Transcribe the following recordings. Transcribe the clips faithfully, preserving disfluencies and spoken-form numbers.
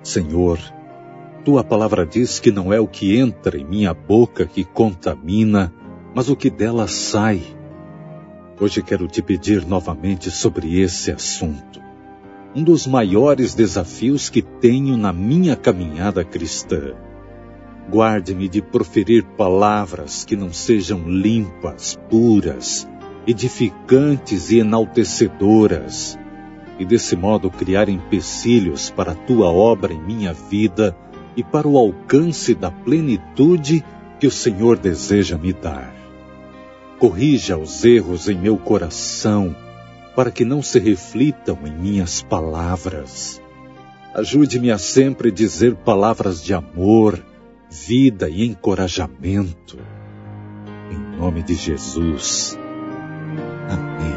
Senhor, tua palavra diz que não é o que entra em minha boca que contamina, mas o que dela sai. Hoje quero te pedir novamente sobre esse assunto. Um dos maiores desafios que tenho na minha caminhada cristã. Guarde-me de proferir palavras que não sejam limpas, puras, edificantes e enaltecedoras, e desse modo criar empecilhos para a tua obra em minha vida e para o alcance da plenitude que o Senhor deseja me dar. Corrija os erros em meu coração, para que não se reflitam em minhas palavras. Ajude-me a sempre dizer palavras de amor, vida e encorajamento. Em nome de Jesus. Amém.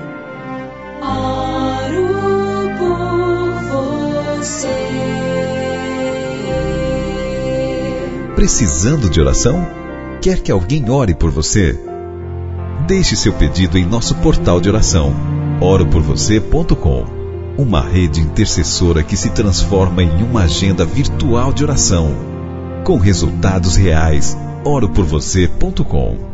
Oro por você. Precisando de oração? Quer que alguém ore por você? Deixe seu pedido em nosso portal de oração, oro por você ponto com. Uma rede intercessora que se transforma em uma agenda virtual de oração, com resultados reais. oro por você ponto com.